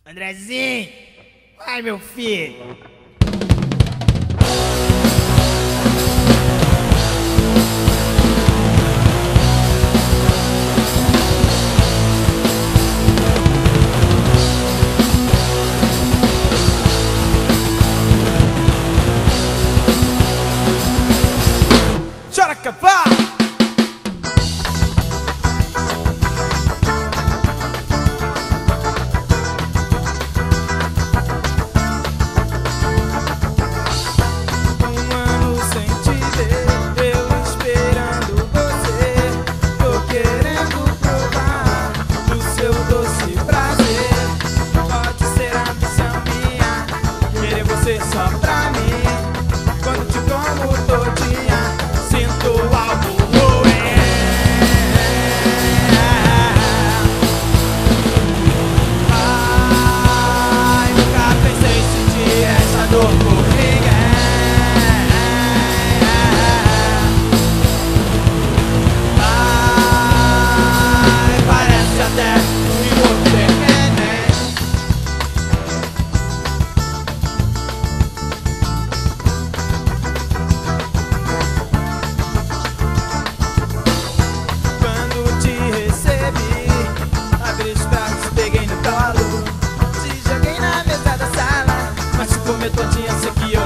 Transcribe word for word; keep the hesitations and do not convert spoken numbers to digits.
Andrezinho, vai meu filho. Chora capaz! Só pra mim, quando te como todinha, sinto algo ruim. Ai, nunca pensei sentir essa dor por ninguém. Ai, parece até um outro pequeno. Peguei no colo, te joguei na mesa da sala, mas te comer todinha, sei que eu